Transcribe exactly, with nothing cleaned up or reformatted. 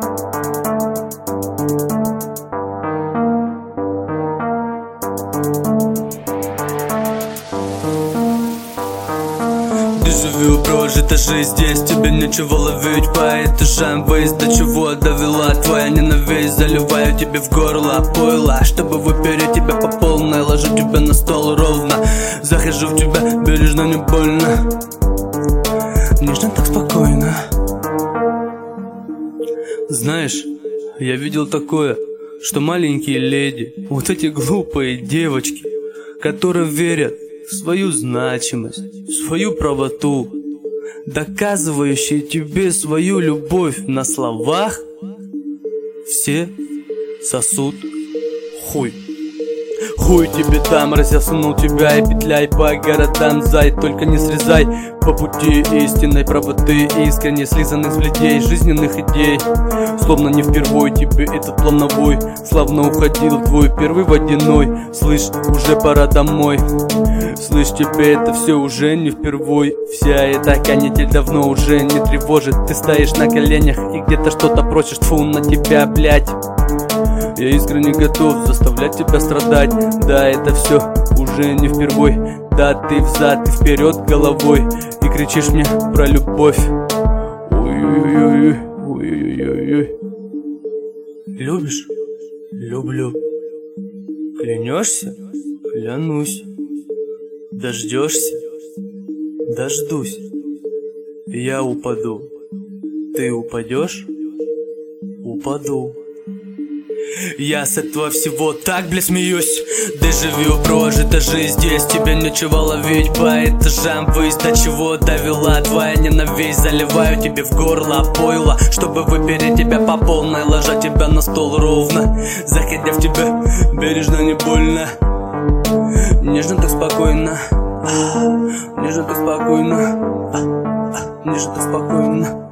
Дежавю, прожита жизнь здесь, тебе нечего ловить по этажам. Выезд до чего довела твоя ненависть. Заливаю тебе в горло пойло, чтобы выпереть тебя по полной. Ложу тебя на стол ровно, захожу в тебя бережно, не больно. Нежно, так спокойно. Знаешь, я видел такое, что маленькие леди, вот эти глупые девочки, которые верят в свою значимость, в свою правоту, доказывающие тебе свою любовь на словах, все сосут хуй. Хуй тебе там, разъяснул тебя и петляй по городам, зай, только не срезай по пути истинной правоты, искренне слизанных с людей жизненных идей. Словно не впервой тебе этот плановой славно уходил твой первый водяной. Слышь, уже пора домой. Слышь, тебе это все уже не впервой. Вся эта канитель давно уже не тревожит. Ты стоишь на коленях и где-то что-то просишь, тьфу на тебя, блять. Я искренне готов заставлять тебя страдать. Да, это все уже не впервой. Да, ты взад и вперед головой и кричишь мне про любовь. Ой-ой-ой, ой-ой-ой. Любишь? Люблю. Клянешься? Клянусь. Дождешься? Дождусь. Я упаду. Ты упадешь? Упаду. Я с этого всего так, бля, смеюсь. Дежавю, прожита жизнь здесь, тебе нечего ловить по этажам. Выезд до чего довела твоя ненависть. Заливаю тебе в горло пойло, чтобы выпереть тебя по полной. Ложа тебя на стол ровно, заходя в тебя бережно, не больно. Нежно, так спокойно. Нежно, так спокойно. Нежно, так спокойно.